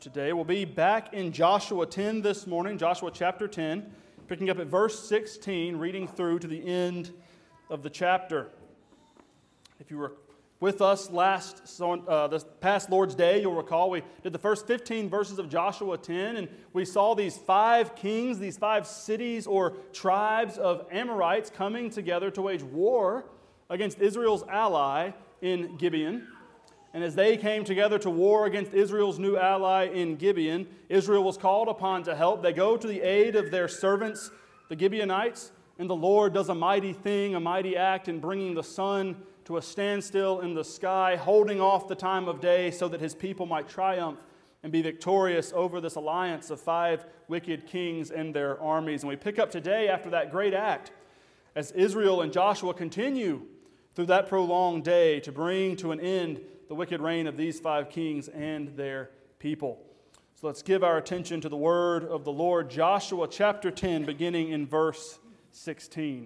Today we'll be back in Joshua 10 this morning, Joshua chapter 10, picking up at verse 16, reading through to the end of the chapter. If you were with us this past Lord's Day, you'll recall we did the first 15 verses of Joshua 10, and we saw these 5 kings, these 5 cities or tribes of Amorites coming together to wage war against Israel's ally in Gibeon. And as they came together to war against Israel's new ally in Gibeon, Israel was called upon to help. They go to the aid of their servants, the Gibeonites, and the Lord does a mighty thing, a mighty act in bringing the sun to a standstill in the sky, holding off the time of day so that his people might triumph and be victorious over this alliance of 5 wicked kings and their armies. And we pick up today after that great act as Israel and Joshua continue through that prolonged day to bring to an end the wicked reign of these 5 kings and their people. So let's give our attention to the word of the Lord. Joshua chapter 10, beginning in verse 16.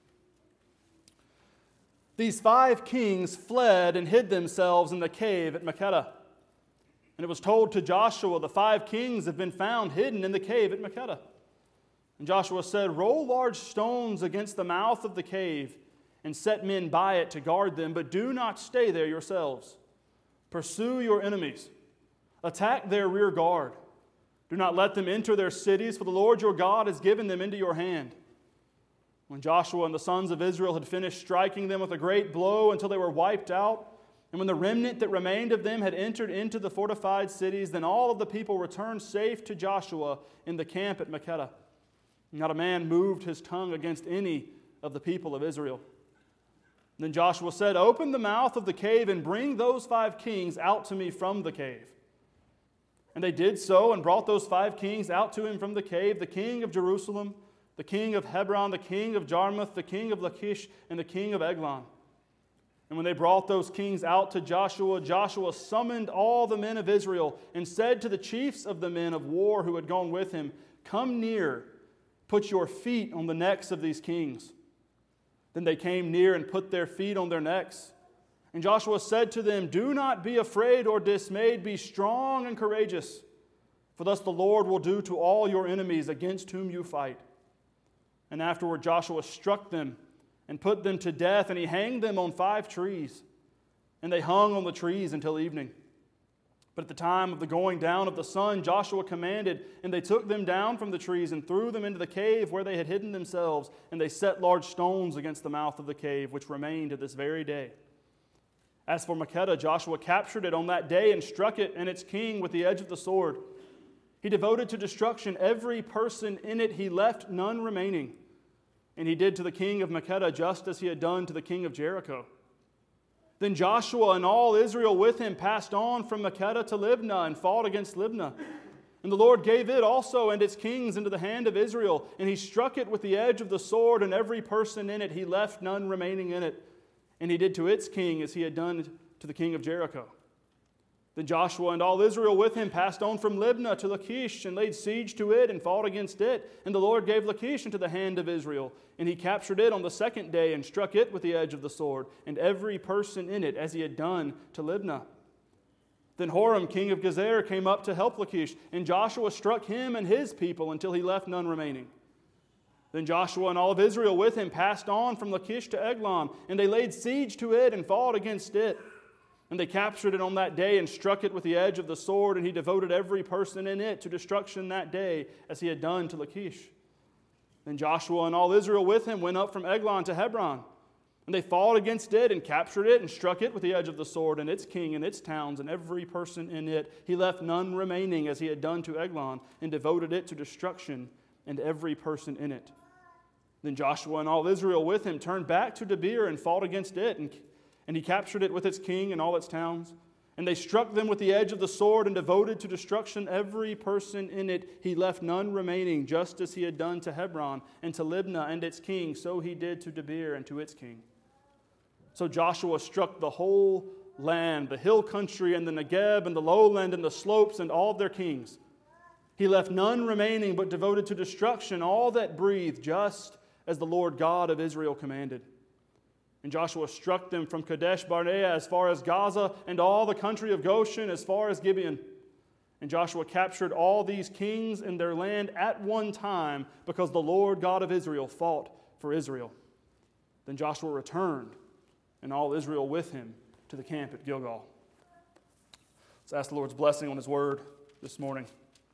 These 5 kings fled and hid themselves in the cave at Makkedah. And it was told to Joshua, the 5 kings have been found hidden in the cave at Makkedah. And Joshua said, roll large stones against the mouth of the cave and set men by it to guard them, but do not stay there yourselves. Pursue your enemies. Attack their rear guard. Do not let them enter their cities, for the Lord your God has given them into your hand. When Joshua and the sons of Israel had finished striking them with a great blow until they were wiped out, and when the remnant that remained of them had entered into the fortified cities, then all of the people returned safe to Joshua in the camp at Makkedah. Not a man moved his tongue against any of the people of Israel. Then Joshua said, open the mouth of the cave and bring those 5 kings out to me from the cave. And they did so and brought those 5 kings out to him from the cave, the king of Jerusalem, the king of Hebron, the king of Jarmuth, the king of Lachish, and the king of Eglon. And when they brought those kings out to Joshua, Joshua summoned all the men of Israel and said to the chiefs of the men of war who had gone with him, come near, put your feet on the necks of these kings. Then they came near and put their feet on their necks. And Joshua said to them, do not be afraid or dismayed, be strong and courageous, for thus the Lord will do to all your enemies against whom you fight. And afterward Joshua struck them and put them to death, and he hanged them on 5 trees. And they hung on the trees until evening. But at the time of the going down of the sun, Joshua commanded, and they took them down from the trees and threw them into the cave where they had hidden themselves, and they set large stones against the mouth of the cave, which remain to this very day. As for Makkedah, Joshua captured it on that day and struck it and its king with the edge of the sword. He devoted to destruction every person in it, he left none remaining. And he did to the king of Makkedah just as he had done to the king of Jericho. Then Joshua and all Israel with him passed on from Makkedah to Libnah and fought against Libnah. And the Lord gave it also and its kings into the hand of Israel. And he struck it with the edge of the sword, and every person in it, he left none remaining in it. And he did to its king as he had done to the king of Jericho. Then Joshua and all Israel with him passed on from Libnah to Lachish and laid siege to it and fought against it. And the Lord gave Lachish into the hand of Israel. And he captured it on the 2nd day and struck it with the edge of the sword, and every person in it as he had done to Libnah. Then Horam, king of Gezer, came up to help Lachish, and Joshua struck him and his people until he left none remaining. Then Joshua and all of Israel with him passed on from Lachish to Eglon, and they laid siege to it and fought against it. And they captured it on that day and struck it with the edge of the sword, and he devoted every person in it to destruction that day, as he had done to Lachish. Then Joshua and all Israel with him went up from Eglon to Hebron. And they fought against it and captured it and struck it with the edge of the sword, and its king and its towns and every person in it. He left none remaining, as he had done to Eglon, and devoted it to destruction and every person in it. Then Joshua and all Israel with him turned back to Debir and fought against it, and he captured it with its king and all its towns. And they struck them with the edge of the sword and devoted to destruction every person in it. He left none remaining, just as he had done to Hebron and to Libnah and its king. So he did to Debir and to its king. So Joshua struck the whole land, the hill country and the Negeb and the lowland and the slopes and all their kings. He left none remaining, but devoted to destruction all that breathed, just as the Lord God of Israel commanded. And Joshua struck them from Kadesh Barnea as far as Gaza, and all the country of Goshen as far as Gibeon. And Joshua captured all these kings in their land at one time because the Lord God of Israel fought for Israel. Then Joshua returned, and all Israel with him, to the camp at Gilgal. Let's ask the Lord's blessing on His word this morning.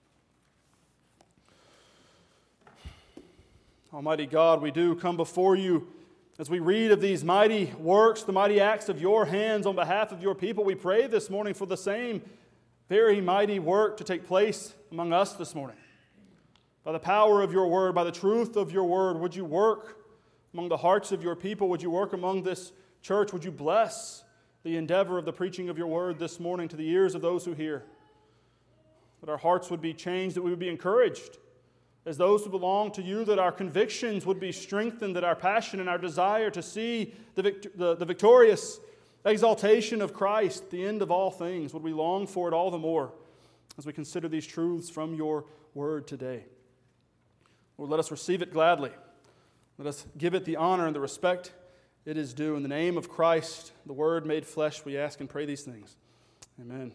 Almighty God, we do come before you as we read of these mighty works, the mighty acts of your hands on behalf of your people. We pray this morning for the same very mighty work to take place among us this morning. By the power of your word, by the truth of your word, would you work among the hearts of your people? Would you work among this church? Would you bless the endeavor of the preaching of your word this morning to the ears of those who hear? That our hearts would be changed, that we would be encouraged as those who belong to you, that our convictions would be strengthened, that our passion and our desire to see the victorious exaltation of Christ, the end of all things, would we long for it all the more as we consider these truths from your word today. Lord, let us receive it gladly. Let us give it the honor and the respect it is due. In the name of Christ, the Word made flesh, we ask and pray these things. Amen.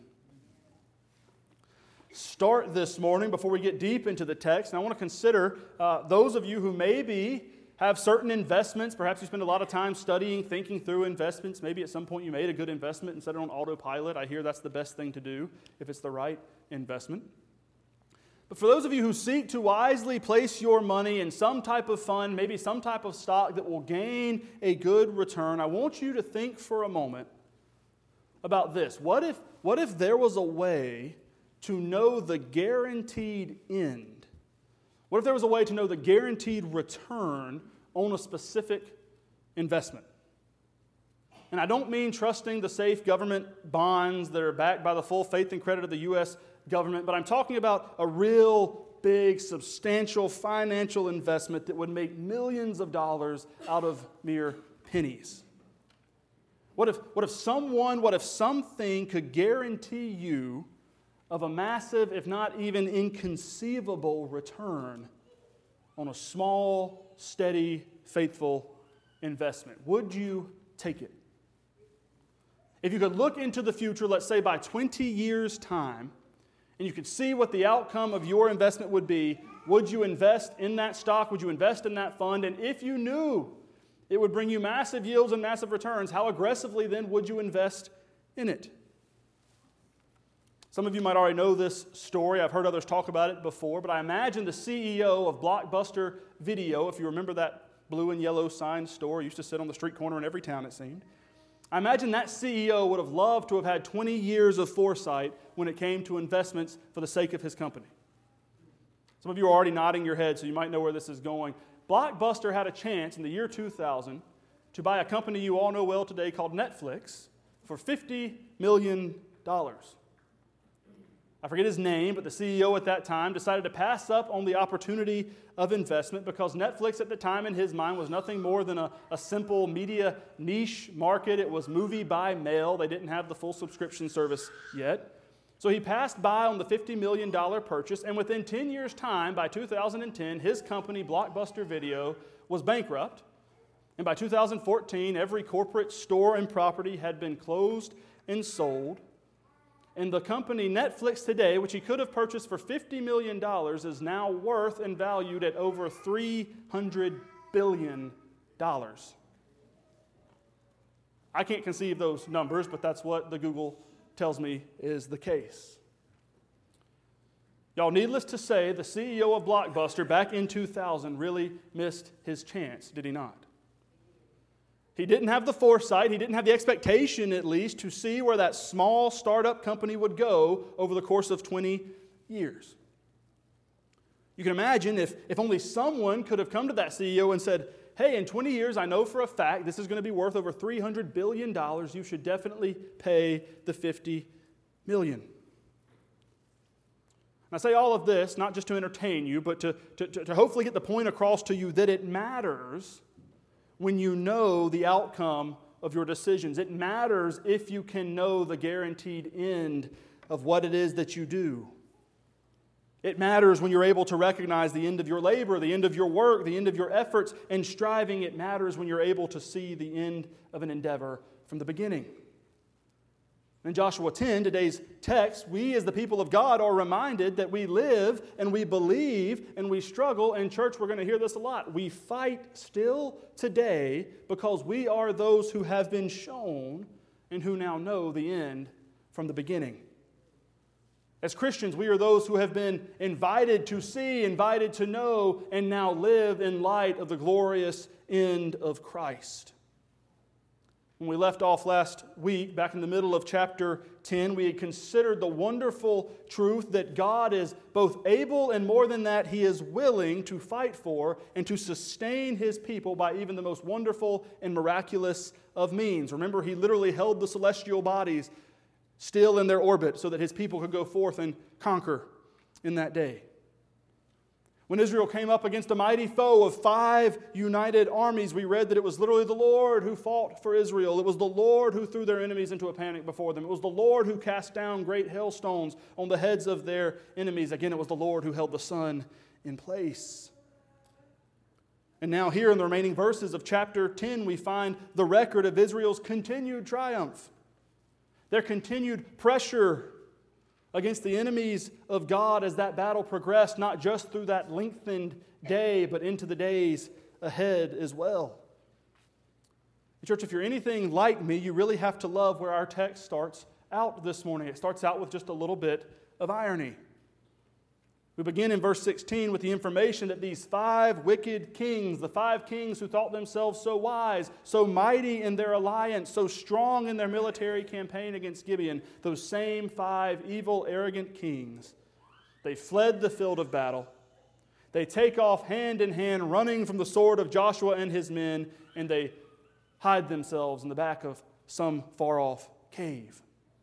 Start this morning, before we get deep into the text, and I want to consider those of you who maybe have certain investments. Perhaps you spend a lot of time studying, thinking through investments. Maybe at some point you made a good investment and set it on autopilot. I hear that's the best thing to do if it's the right investment. But for those of you who seek to wisely place your money in some type of fund, maybe some type of stock that will gain a good return, I want you to think for a moment about this. What if there was a way to know the guaranteed end? What if there was a way to know the guaranteed return on a specific investment? And I don't mean trusting the safe government bonds that are backed by the full faith and credit of the U.S. government, but I'm talking about a real big, substantial financial investment that would make millions of dollars out of mere pennies. What if something could guarantee you of a massive, if not even inconceivable, return on a small, steady, faithful investment? Would you take it? If you could look into the future, let's say by 20 years' time, and you could see what the outcome of your investment would be, would you invest in that stock? Would you invest in that fund? And if you knew it would bring you massive yields and massive returns, how aggressively then would you invest in it? Some of you might already know this story. I've heard others talk about it before, but I imagine the CEO of Blockbuster Video, if you remember that blue and yellow sign store, used to sit on the street corner in every town, it seemed. I imagine that CEO would have loved to have had 20 years of foresight when it came to investments for the sake of his company. Some of you are already nodding your head, so you might know where this is going. Blockbuster had a chance in the year 2000 to buy a company you all know well today called Netflix for $50 million. I forget his name, but the CEO at that time decided to pass up on the opportunity of investment because Netflix at the time in his mind was nothing more than a simple media niche market. It was movie by mail. They didn't have the full subscription service yet. So he passed by on the $50 million purchase, and within 10 years' time, by 2010, his company, Blockbuster Video, was bankrupt. And by 2014, every corporate store and property had been closed and sold. And the company Netflix today, which he could have purchased for $50 million, is now worth and valued at over $300 billion. I can't conceive those numbers, but that's what the Google tells me is the case. Y'all, needless to say, the CEO of Blockbuster back in 2000 really missed his chance, did he not? He didn't have the foresight, he didn't have the expectation at least to see where that small startup company would go over the course of 20 years. You can imagine if only someone could have come to that CEO and said, hey, in 20 years I know for a fact this is going to be worth over $300 billion. You should definitely pay the $50 million. And I say all of this not just to entertain you, but to hopefully get the point across to you that it matters when you know the outcome of your decisions. It matters if you can know the guaranteed end of what it is that you do. It matters when you're able to recognize the end of your labor, the end of your work, the end of your efforts and striving. It matters when you're able to see the end of an endeavor from the beginning. In Joshua 10, today's text, we as the people of God are reminded that we live and we believe and we struggle. And church, we're going to hear this a lot. We fight still today because we are those who have been shown and who now know the end from the beginning. As Christians, we are those who have been invited to see, invited to know, and now live in light of the glorious end of Christ. When we left off last week, back in the middle of chapter 10, we had considered the wonderful truth that God is both able and more than that, He is willing to fight for and to sustain His people by even the most wonderful and miraculous of means. Remember, He literally held the celestial bodies still in their orbit so that His people could go forth and conquer in that day. When Israel came up against a mighty foe of 5 united armies, we read that it was literally the Lord who fought for Israel. It was the Lord who threw their enemies into a panic before them. It was the Lord who cast down great hailstones on the heads of their enemies. Again, it was the Lord who held the sun in place. And now here in the remaining verses of chapter 10, we find the record of Israel's continued triumph, their continued pressure against the enemies of God as that battle progressed, not just through that lengthened day, but into the days ahead as well. Church, if you're anything like me, you really have to love where our text starts out this morning. It starts out with just a little bit of irony. We begin in verse 16 with the information that these 5 wicked kings, the 5 kings who thought themselves so wise, so mighty in their alliance, so strong in their military campaign against Gibeon, those same 5 evil, arrogant kings, they fled the field of battle. They take off hand in hand, running from the sword of Joshua and his men, and they hide themselves in the back of some far-off cave.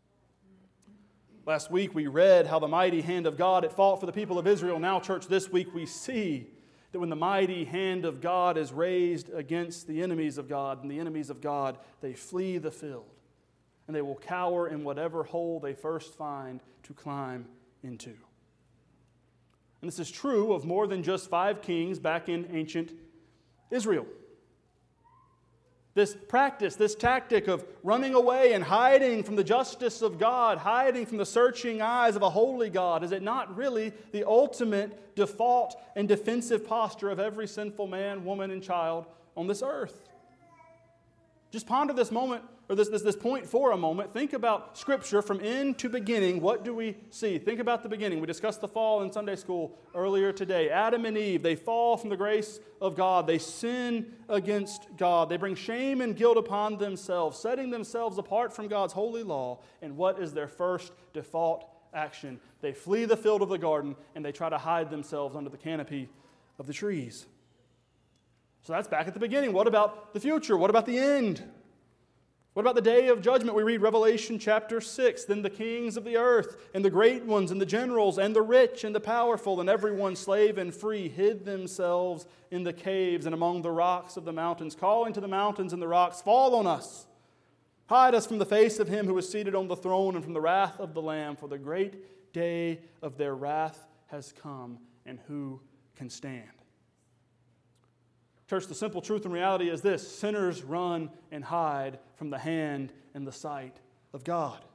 Last week we read how the mighty hand of God had fought for the people of Israel. Now, church, this week we see that when the mighty hand of God is raised against the enemies of God, and the enemies of God, they flee the field, and they will cower in whatever hole they first find to climb into. And this is true of more than just 5 kings back in ancient Israel. This practice, this tactic of running away and hiding from the justice of God, hiding from the searching eyes of a holy God, is it not really the ultimate default and defensive posture of every sinful man, woman, and child on this earth? Just ponder this moment, or this point for a moment. Think about Scripture from end to beginning. What do we see? Think about the beginning. We discussed the fall in Sunday school earlier today. Adam and Eve, they fall from the grace of God. They sin against God. They bring shame and guilt upon themselves, setting themselves apart from God's holy law. And what is their first default action? They flee the field of the garden, and they try to hide themselves under the canopy of the trees. So that's back at the beginning. What about the future? What about the end? What about the day of judgment? We read Revelation chapter 6. Then the kings of the earth, and the great ones, and the generals, and the rich, and the powerful, and everyone slave and free, hid themselves in the caves and among the rocks of the mountains, calling to the mountains and the rocks, fall on us. Hide us from the face of him who is seated on the throne and from the wrath of the Lamb, for the great day of their wrath has come, and who can stand? Church, the simple truth and reality is this: sinners run and hide from the hand and the sight of God.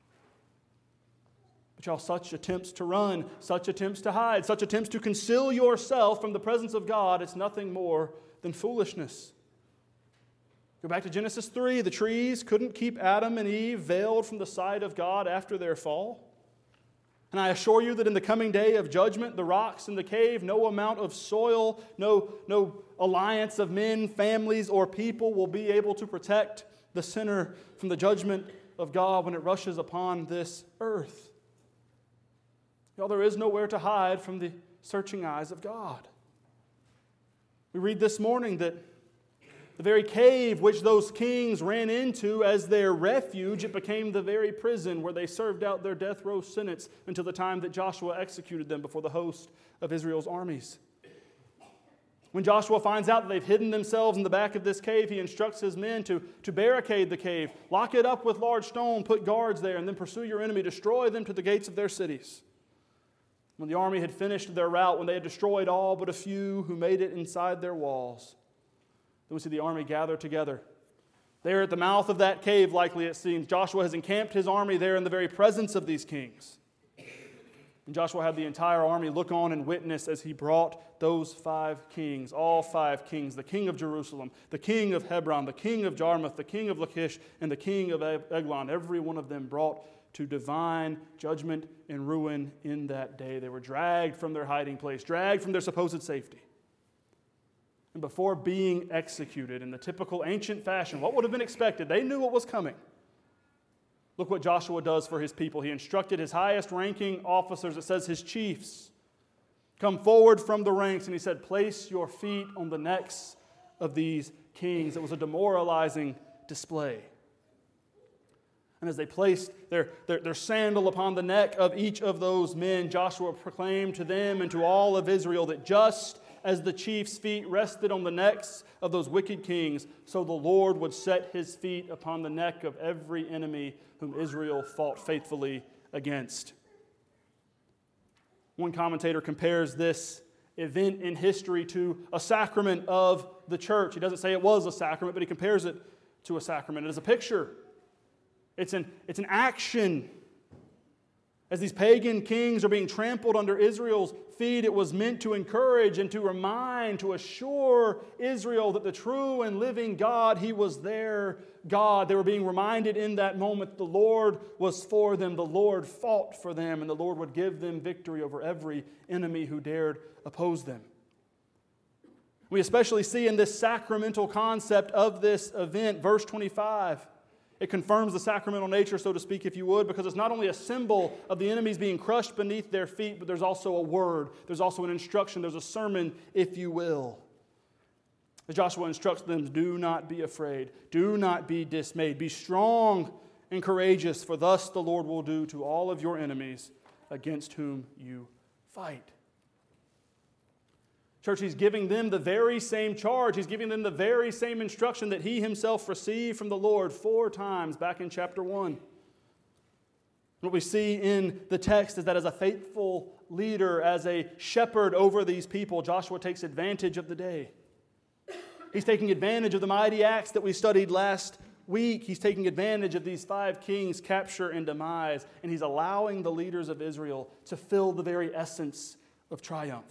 But y'all, such attempts to run, such attempts to hide, such attempts to conceal yourself from the presence of God, it's nothing more than foolishness. Go back to Genesis 3. The trees couldn't keep Adam and Eve veiled from the sight of God after their fall. And I assure you that in the coming day of judgment, the rocks in the cave, no amount of soil, no alliance of men, families, or people will be able to protect the sinner from the judgment of God when it rushes upon this earth. Y'all, there is nowhere to hide from the searching eyes of God. We read this morning that the very cave which those kings ran into as their refuge, it became the very prison where they served out their death row sentence until the time that Joshua executed them before the host of Israel's armies. When Joshua finds out that they've hidden themselves in the back of this cave, he instructs his men to barricade the cave, lock it up with large stone, put guards there, and then pursue your enemy, destroy them to the gates of their cities. When the army had finished their rout, when they had destroyed all but a few who made it inside their walls, then we see the army gather together There at the mouth of that cave, likely it seems, Joshua has encamped his army there in the very presence of these kings. And Joshua had the entire army look on and witness as he brought those 5 kings, all 5 kings, the king of Jerusalem, the king of Hebron, the king of Jarmuth, the king of Lachish, and the king of Eglon, every one of them brought to divine judgment and ruin in that day. They were dragged from their hiding place, dragged from their supposed safety. And before being executed in the typical ancient fashion, what would have been expected? They knew what was coming. Look what Joshua does for his people. He instructed his highest ranking officers, it says his chiefs, come forward from the ranks, and he said, place your feet on the necks of these kings. It was a demoralizing display. And as they placed their sandal upon the neck of each of those men, Joshua proclaimed to them and to all of Israel that just as the chiefs' feet rested on the necks of those wicked kings, so the Lord would set his feet upon the neck of every enemy whom Israel fought faithfully against. One commentator compares this event in history to a sacrament of the church. He doesn't say it was a sacrament, but he compares it to a sacrament. It is a picture. It's an action. As these pagan kings are being trampled under Israel's feet, it was meant to encourage and to remind, to assure Israel that the true and living God, He was their God. They were being reminded in that moment the Lord was for them, the Lord fought for them, and the Lord would give them victory over every enemy who dared oppose them. We especially see in this sacramental concept of this event, verse 25, it confirms the sacramental nature, so to speak, if you would, because it's not only a symbol of the enemies being crushed beneath their feet, but there's also a word, there's also an instruction, there's a sermon, if you will. As Joshua instructs them, do not be afraid, do not be dismayed, be strong and courageous, for thus the Lord will do to all of your enemies against whom you fight. Church, He's giving them the very same charge. He's giving them the very same instruction that He Himself received from the Lord 4 times back in chapter 1. What we see in the text is that as a faithful leader, as a shepherd over these people, Joshua takes advantage of the day. He's taking advantage of the mighty acts that we studied last week. He's taking advantage of these 5 kings' capture and demise, and he's allowing the leaders of Israel to feel the very essence of triumph.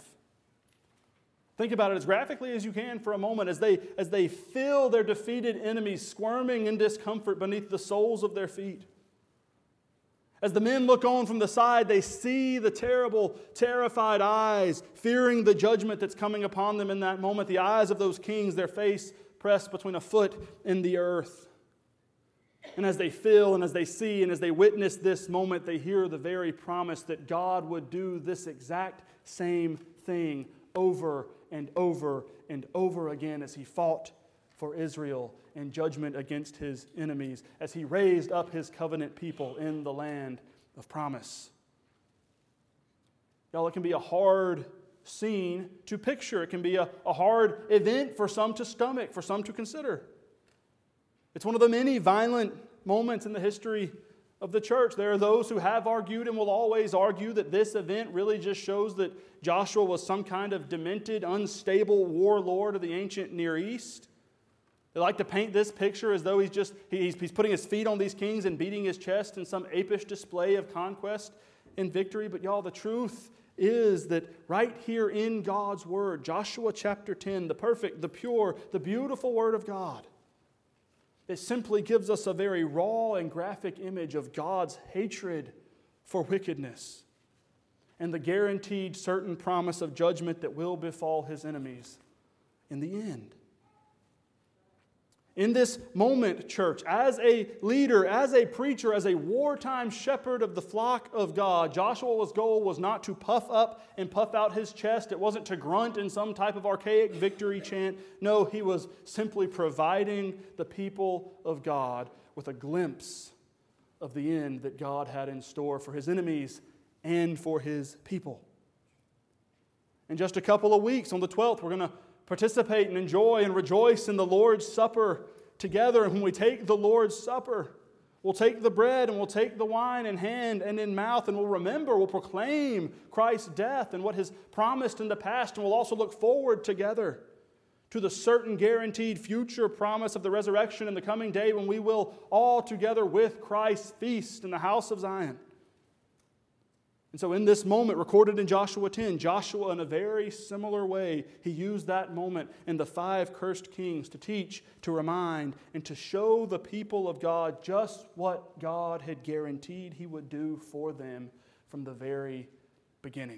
Think about it as graphically as you can for a moment as they feel their defeated enemies squirming in discomfort beneath the soles of their feet. As the men look on from the side, they see the terrible, terrified eyes, fearing the judgment that's coming upon them in that moment. The eyes of those kings, their face pressed between a foot and the earth. And as they feel and as they see and as they witness this moment, they hear the very promise that God would do this exact same thing over and over and over again as He fought for Israel in judgment against His enemies, as He raised up His covenant people in the land of promise. Y'all, it can be a hard scene to picture. It can be a hard event for some to stomach, for some to consider. It's one of the many violent moments in the history of the church. There are those who have argued and will always argue that this event really just shows that Joshua was some kind of demented, unstable warlord of the ancient Near East. They like to paint this picture as though he's putting his feet on these kings and beating his chest in some apish display of conquest and victory. But y'all, the truth is that right here in God's Word, Joshua chapter 10, the perfect, the pure, the beautiful Word of God, it simply gives us a very raw and graphic image of God's hatred for wickedness and the guaranteed certain promise of judgment that will befall His enemies in the end. In this moment, church, as a leader, as a preacher, as a wartime shepherd of the flock of God, Joshua's goal was not to puff up and puff out his chest. It wasn't to grunt in some type of archaic victory chant. No, he was simply providing the people of God with a glimpse of the end that God had in store for His enemies and for His people. In just a couple of weeks, on the 12th, we're going to participate and enjoy and rejoice in the Lord's Supper together. And when we take the Lord's Supper, we'll take the bread and we'll take the wine in hand and in mouth, and we'll proclaim Christ's death and what He's promised in the past, and we'll also look forward together to the certain guaranteed future promise of the resurrection and the coming day when we will all together with Christ feast in the house of Zion. And so in this moment recorded in Joshua 10, Joshua in a very similar way, he used that moment in the 5 cursed kings to teach, to remind, and to show the people of God just what God had guaranteed he would do for them from the very beginning.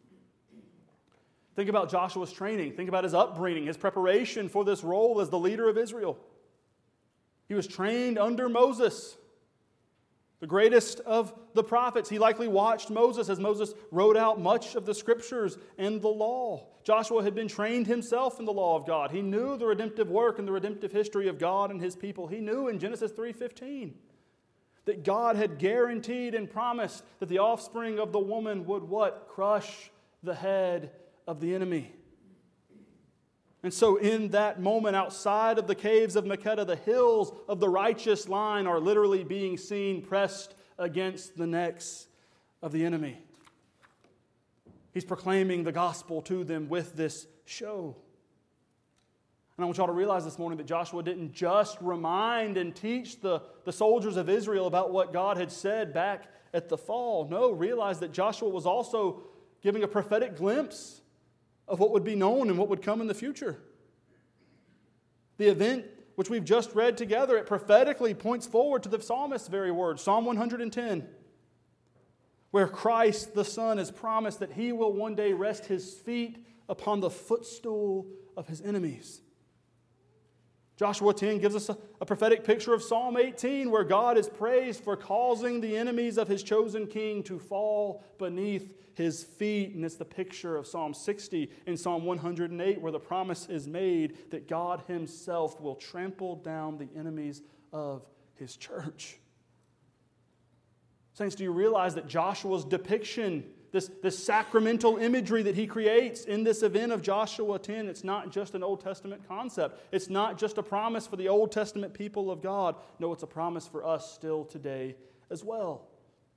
Think about Joshua's training. Think about his upbringing, his preparation for this role as the leader of Israel. He was trained under Moses, the greatest of the prophets. He likely watched Moses as Moses wrote out much of the scriptures and the law. Joshua had been trained himself in the law of God. He knew the redemptive work and the redemptive history of God and his people. He knew in Genesis 3:15 that God had guaranteed and promised that the offspring of the woman would what? Crush the head of the enemy. And so in that moment outside of the caves of Makkedah, the hills of the righteous line are literally being seen pressed against the necks of the enemy. He's proclaiming the gospel to them with this show. And I want y'all to realize this morning that Joshua didn't just remind and teach the soldiers of Israel about what God had said back at the fall. No, realize that Joshua was also giving a prophetic glimpse of what would be known and what would come in the future. The event which we've just read together, it prophetically points forward to the psalmist's very words, Psalm 110, where Christ the Son has promised that He will one day rest His feet upon the footstool of His enemies. Joshua 10 gives us a prophetic picture of Psalm 18, where God is praised for causing the enemies of His chosen king to fall beneath His feet. And it's the picture of Psalm 60 and Psalm 108, where the promise is made that God Himself will trample down the enemies of His church. Saints, do you realize that Joshua's depiction, this sacramental imagery that he creates in this event of Joshua 10, it's not just an Old Testament concept. It's not just a promise for the Old Testament people of God. No, it's a promise for us still today as well.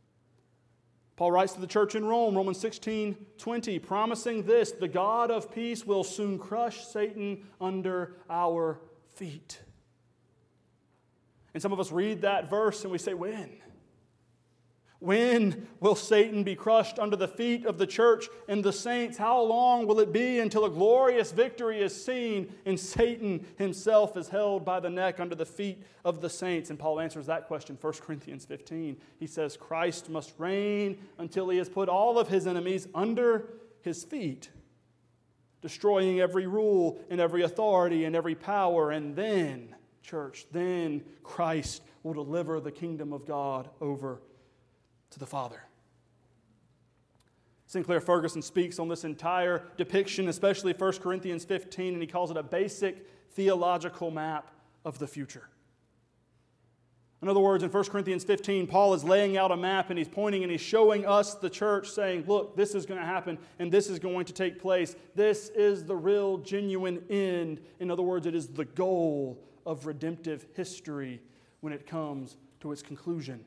Paul writes to the church in Rome, Romans 16:20, promising this, the God of peace will soon crush Satan under our feet. And some of us read that verse and we say, when? When will Satan be crushed under the feet of the church and the saints? How long will it be until a glorious victory is seen and Satan himself is held by the neck under the feet of the saints? And Paul answers that question, 1 Corinthians 15. He says, Christ must reign until He has put all of His enemies under His feet, destroying every rule and every authority and every power. And then, church, then Christ will deliver the kingdom of God over to the Father. Sinclair Ferguson speaks on this entire depiction, especially 1 Corinthians 15, and he calls it a basic theological map of the future. In other words, in 1 Corinthians 15, Paul is laying out a map and he's pointing and he's showing us, the church, saying, look, this is going to happen and this is going to take place. This is the real, genuine end. In other words, it is the goal of redemptive history when it comes to its conclusion.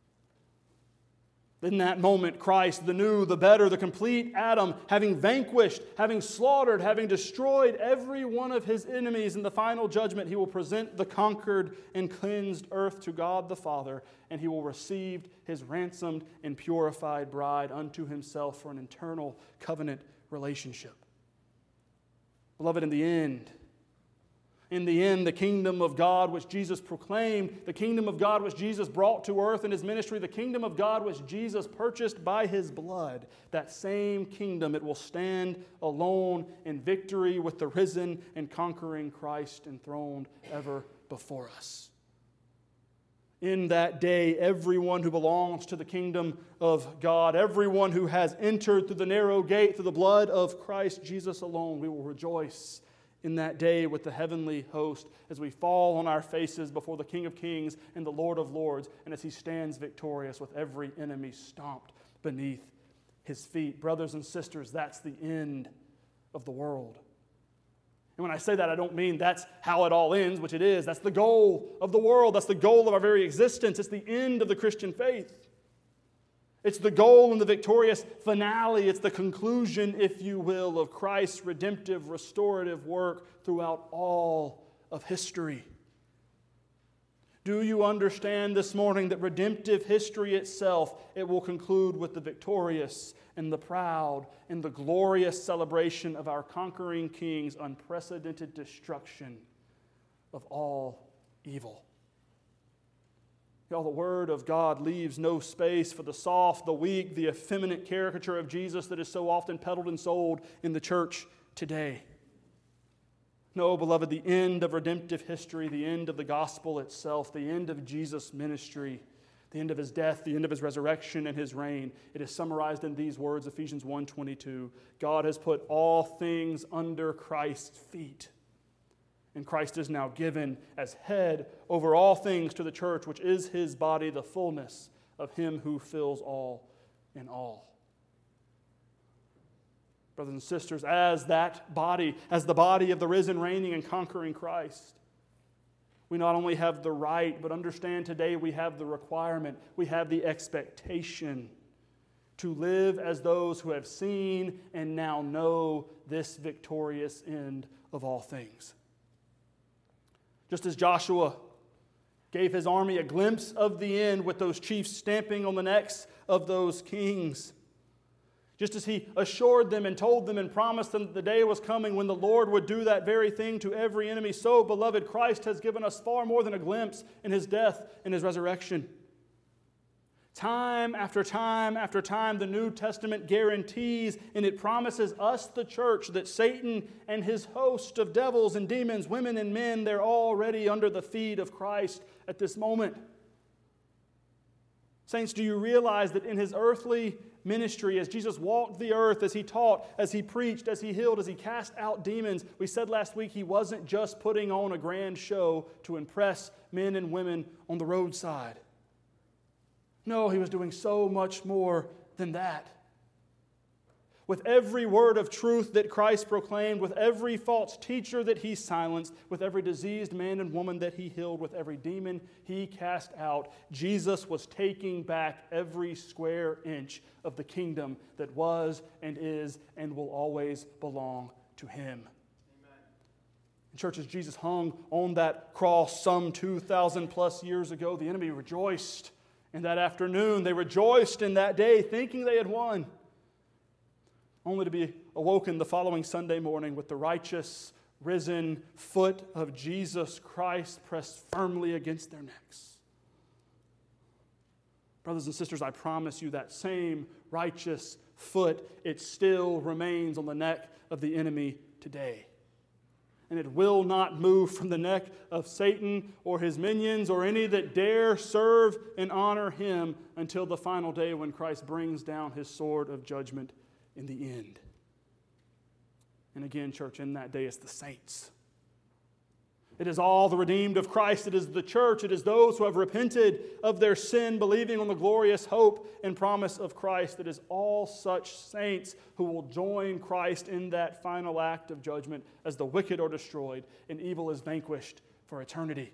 In that moment, Christ, the new, the better, the complete Adam, having vanquished, having slaughtered, having destroyed every one of His enemies in the final judgment, He will present the conquered and cleansed earth to God the Father, and He will receive His ransomed and purified bride unto Himself for an eternal covenant relationship. Beloved, in the end, the kingdom of God which Jesus proclaimed, the kingdom of God which Jesus brought to earth in His ministry, the kingdom of God which Jesus purchased by His blood, that same kingdom, it will stand alone in victory with the risen and conquering Christ enthroned ever before us. In that day, everyone who belongs to the kingdom of God, everyone who has entered through the narrow gate, through the blood of Christ Jesus alone, we will rejoice in that day with the heavenly host as we fall on our faces before the King of Kings and the Lord of Lords, and as He stands victorious with every enemy stomped beneath His feet. Brothers and sisters, that's the end of the world. And when I say that, I don't mean that's how it all ends, which it is. That's the goal of the world. That's the goal of our very existence. It's the end of the Christian faith. It's the goal and the victorious finale. It's the conclusion, if you will, of Christ's redemptive, restorative work throughout all of history. Do you understand this morning that redemptive history itself, it will conclude with the victorious and the proud and the glorious celebration of our conquering King's unprecedented destruction of all evil? Y'all, the Word of God leaves no space for the soft, the weak, the effeminate caricature of Jesus that is so often peddled and sold in the church today. No, beloved, the end of redemptive history, the end of the gospel itself, the end of Jesus' ministry, the end of His death, the end of His resurrection and His reign, it is summarized in these words, Ephesians 1:22. God has put all things under Christ's feet. And Christ is now given as head over all things to the church, which is His body, the fullness of Him who fills all in all. Brothers and sisters, as that body, as the body of the risen, reigning, and conquering Christ, we not only have the right, but understand today we have the requirement, we have the expectation to live as those who have seen and now know this victorious end of all things. Just as Joshua gave his army a glimpse of the end with those chiefs stamping on the necks of those kings, just as he assured them and told them and promised them that the day was coming when the Lord would do that very thing to every enemy, so, beloved, Christ has given us far more than a glimpse in His death and His resurrection. Time after time after time, the New Testament guarantees and it promises us, the church, that Satan and his host of devils and demons, women and men, they're already under the feet of Christ at this moment. Saints, do you realize that in His earthly ministry, as Jesus walked the earth, as He taught, as He preached, as He healed, as He cast out demons, we said last week He wasn't just putting on a grand show to impress men and women on the roadside. No, He was doing so much more than that. With every word of truth that Christ proclaimed, with every false teacher that He silenced, with every diseased man and woman that He healed, with every demon He cast out, Jesus was taking back every square inch of the kingdom that was and is and will always belong to Him. Church, as Jesus hung on that cross some 2,000 plus years ago, the enemy rejoiced in that afternoon. They rejoiced in that day, thinking they had won, only to be awoken the following Sunday morning with the righteous, risen foot of Jesus Christ pressed firmly against their necks. Brothers and sisters, I promise you that same righteous foot, it still remains on the neck of the enemy today. And it will not move from the neck of Satan or his minions or any that dare serve and honor him until the final day when Christ brings down His sword of judgment in the end. And again, church, in that day it's the saints. It is all the redeemed of Christ. It is the church. It is those who have repented of their sin, believing on the glorious hope and promise of Christ. It is all such saints who will join Christ in that final act of judgment as the wicked are destroyed and evil is vanquished for eternity.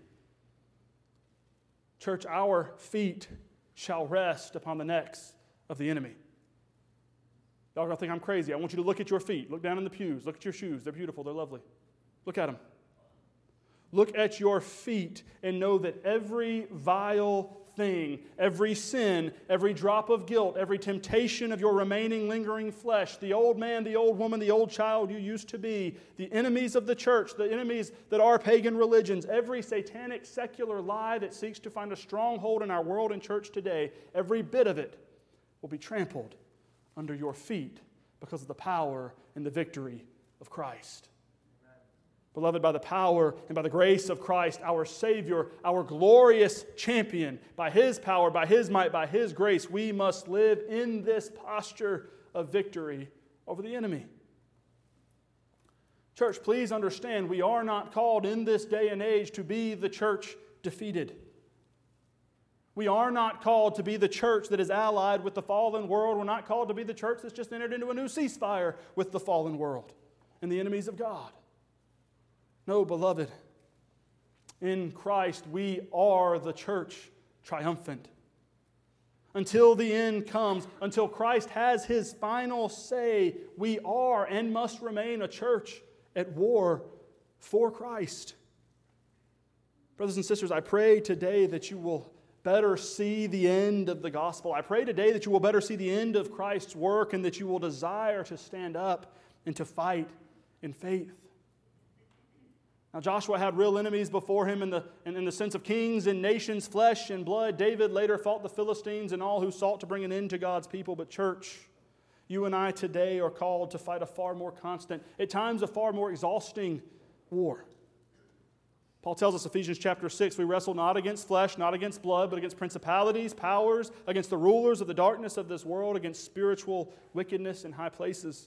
Church, our feet shall rest upon the necks of the enemy. Y'all are going to think I'm crazy. I want you to look at your feet. Look down in the pews. Look at your shoes. They're beautiful. They're lovely. Look at them. Look at your feet and know that every vile thing, every sin, every drop of guilt, every temptation of your remaining lingering flesh, the old man, the old woman, the old child you used to be, the enemies of the church, the enemies that are pagan religions, every satanic secular lie that seeks to find a stronghold in our world and church today, every bit of it will be trampled under your feet because of the power and the victory of Christ. Amen. Beloved, by the power and by the grace of Christ, our Savior, our glorious champion, by His power, by His might, by His grace, we must live in this posture of victory over the enemy. Church, please understand, we are not called in this day and age to be the church defeated. We are not called to be the church that is allied with the fallen world. We're not called to be the church that's just entered into a new ceasefire with the fallen world and the enemies of God. No, beloved, in Christ we are the church triumphant. until the end comes, until Christ has his final say, we are and must remain a church at war for Christ. Brothers and sisters, I pray today that you will better see the end of the gospel. I pray today that you will better see the end of Christ's work and that you will desire to stand up and to fight in faith. Now, Joshua had real enemies before him in the sense of kings and nations, flesh and blood. David later fought the Philistines and all who sought to bring an end to God's people. But church, you and I today are called to fight a far more constant, at times a far more exhausting war. Paul tells us, Ephesians chapter 6, we wrestle not against flesh, not against blood, but against principalities, powers, against the rulers of the darkness of this world, against spiritual wickedness in high places.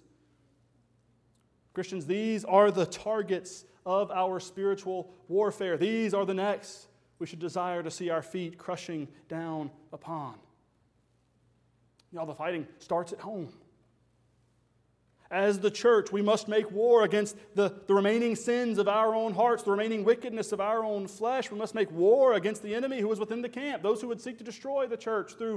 Christians, these are the targets of our spiritual warfare. These are the necks we should desire to see our feet crushing down upon. The fighting starts at home. As the church, we must make war against the remaining sins of our own hearts, the remaining wickedness of our own flesh. We must make war against the enemy who is within the camp, those who would seek to destroy the church through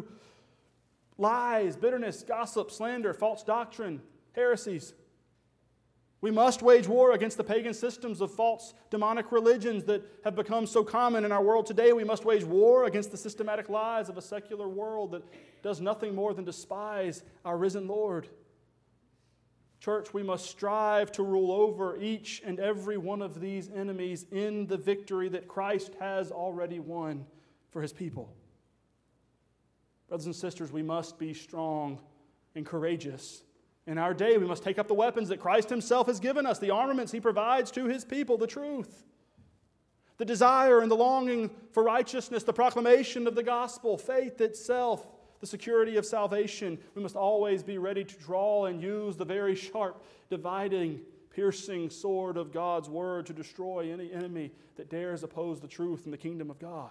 lies, bitterness, gossip, slander, false doctrine, heresies. We must wage war against the pagan systems of false demonic religions that have become so common in our world today. We must wage war against the systematic lies of a secular world that does nothing more than despise our risen Lord. Church, we must strive to rule over each and every one of these enemies in the victory that Christ has already won for his people. Brothers and sisters, we must be strong and courageous. In our day, we must take up the weapons that Christ himself has given us, the armaments he provides to his people, the truth, the desire and the longing for righteousness, the proclamation of the gospel, faith itself, the security of salvation. We must always be ready to draw and use the very sharp, dividing, piercing sword of God's word to destroy any enemy that dares oppose the truth in the kingdom of God.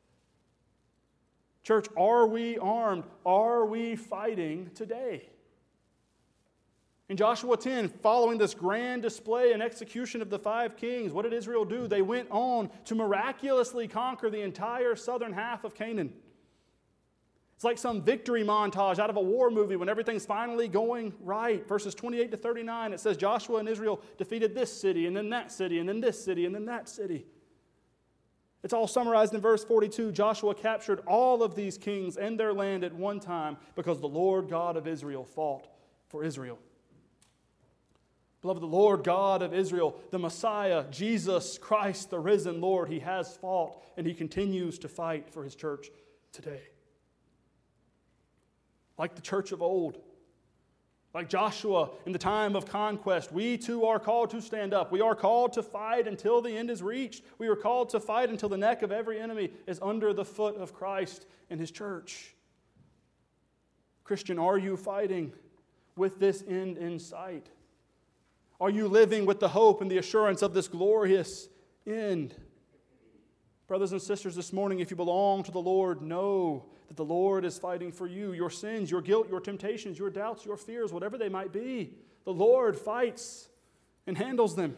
Church, are we armed? Are we fighting today? In Joshua 10, following this grand display and execution of the 5 kings, what did Israel do? They went on to miraculously conquer the entire southern half of Canaan. It's like some victory montage out of a war movie when everything's finally going right. Verses 28 to 39, it says Joshua and Israel defeated this city, and then that city, and then this city, and then that city. It's all summarized in verse 42. Joshua captured all of these kings and their land at one time because the Lord God of Israel fought for Israel. Beloved, the Lord God of Israel, the Messiah, Jesus Christ, the risen Lord, he has fought and he continues to fight for his church today. Like the church of old, like Joshua in the time of conquest, we too are called to stand up. We are called to fight until the end is reached. We are called to fight until the neck of every enemy is under the foot of Christ and his church. Christian, are you fighting with this end in sight? Are you living with the hope and the assurance of this glorious end? Brothers and sisters, this morning, if you belong to the Lord, know that the Lord is fighting for you. Your sins, your guilt, your temptations, your doubts, your fears, whatever they might be, the Lord fights and handles them.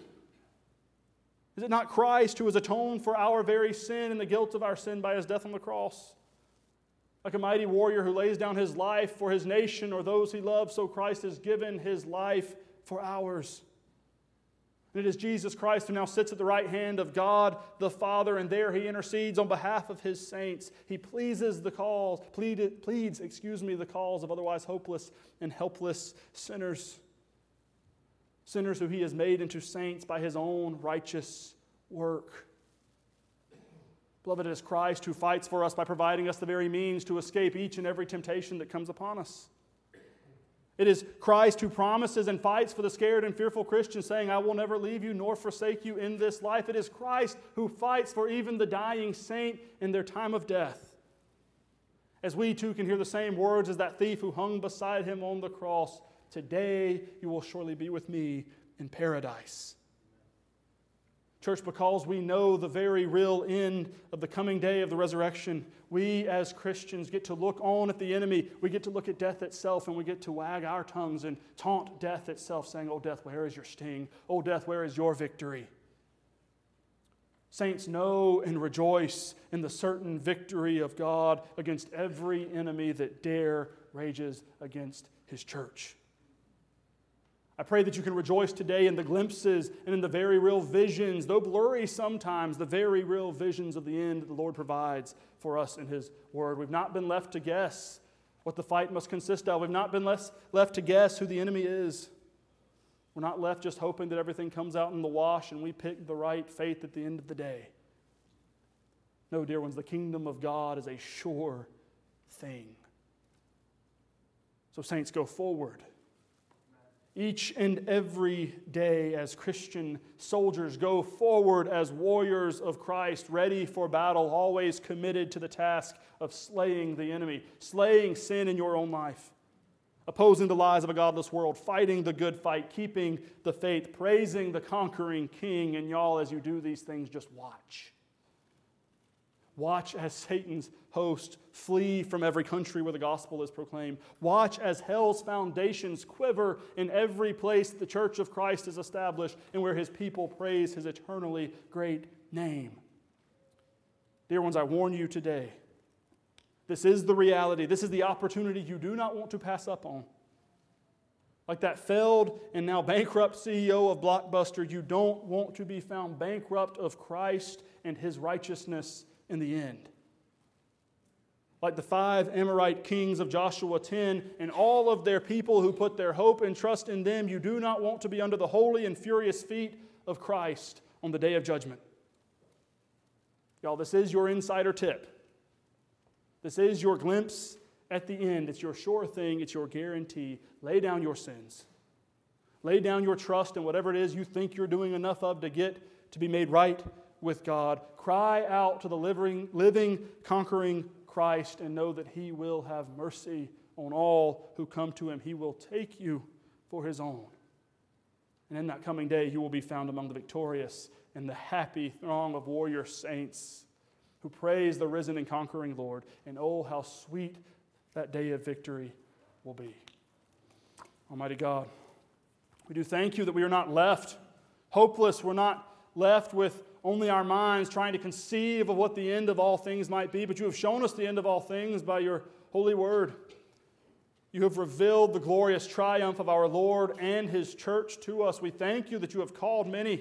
Is it not Christ who has atoned for our very sin and the guilt of our sin by his death on the cross? Like a mighty warrior who lays down his life for his nation or those he loves, so Christ has given his life for ours. And it is Jesus Christ who now sits at the right hand of God the Father, and there he intercedes on behalf of his saints. He pleads the calls of otherwise hopeless and helpless sinners. Sinners who he has made into saints by his own righteous work. Beloved, it is Christ who fights for us by providing us the very means to escape each and every temptation that comes upon us. It is Christ who promises and fights for the scared and fearful Christian, saying, I will never leave you nor forsake you in this life. It is Christ who fights for even the dying saint in their time of death. As we too can hear the same words as that thief who hung beside him on the cross, today you will surely be with me in paradise. Church, because we know the very real end of the coming day of the resurrection, we as Christians get to look on at the enemy. We get to look at death itself, and we get to wag our tongues and taunt death itself, saying, "Oh, death, where is your sting? Oh, death, where is your victory?" Saints, know and rejoice in the certain victory of God against every enemy that dare rages against His church. I pray that you can rejoice today in the glimpses and in the very real visions, though blurry sometimes, the very real visions of the end that the Lord provides for us in His Word. We've not been left to guess what the fight must consist of. We've not been left to guess who the enemy is. We're not left just hoping that everything comes out in the wash and we pick the right faith at the end of the day. No, dear ones, the kingdom of God is a sure thing. So, saints, go forward. Each and every day as Christian soldiers, go forward as warriors of Christ, ready for battle, always committed to the task of slaying the enemy, slaying sin in your own life, opposing the lies of a godless world, fighting the good fight, keeping the faith, praising the conquering King. And y'all, as you do these things, just watch. Watch as Satan's host flee from every country where the gospel is proclaimed. Watch as hell's foundations quiver in every place the church of Christ is established and where His people praise His eternally great name. Dear ones, I warn you today, this is the reality. This is the opportunity you do not want to pass up on. Like that failed and now bankrupt CEO of Blockbuster, you don't want to be found bankrupt of Christ and His righteousness in the end. Like the 5 Amorite kings of Joshua 10 and all of their people who put their hope and trust in them, you do not want to be under the holy and furious feet of Christ on the day of judgment. Y'all, this is your insider tip. This is your glimpse at the end. It's your sure thing. It's your guarantee. Lay down your sins. Lay down your trust in whatever it is you think you're doing enough of to get to be made right with God. Cry out to the living, conquering Christ and know that He will have mercy on all who come to Him. He will take you for His own. And in that coming day, you will be found among the victorious and the happy throng of warrior saints who praise the risen and conquering Lord. And oh, how sweet that day of victory will be. Almighty God, we do thank You that we are not left hopeless. We're not left with only our minds trying to conceive of what the end of all things might be, but You have shown us the end of all things by Your holy word. You have revealed the glorious triumph of our Lord and His church to us. We thank You that You have called many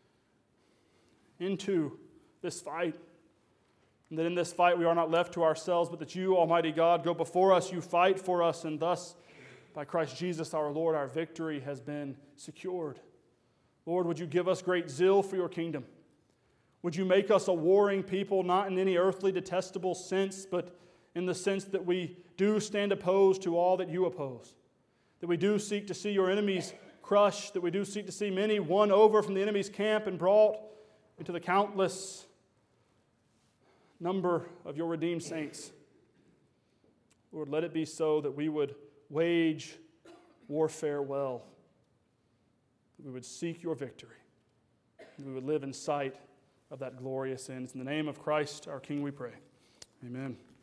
into this fight, and that in this fight we are not left to ourselves, but that You, Almighty God, go before us, You fight for us, and thus, by Christ Jesus our Lord, our victory has been secured. Lord, would You give us great zeal for Your kingdom? Would You make us a warring people, not in any earthly detestable sense, but in the sense that we do stand opposed to all that You oppose, that we do seek to see Your enemies crushed, that we do seek to see many won over from the enemy's camp and brought into the countless number of Your redeemed saints. Lord, let it be so that we would wage warfare well, that we would seek Your victory, that we would live in sight of that glorious end. It's in the name of Christ, our King, we pray. Amen.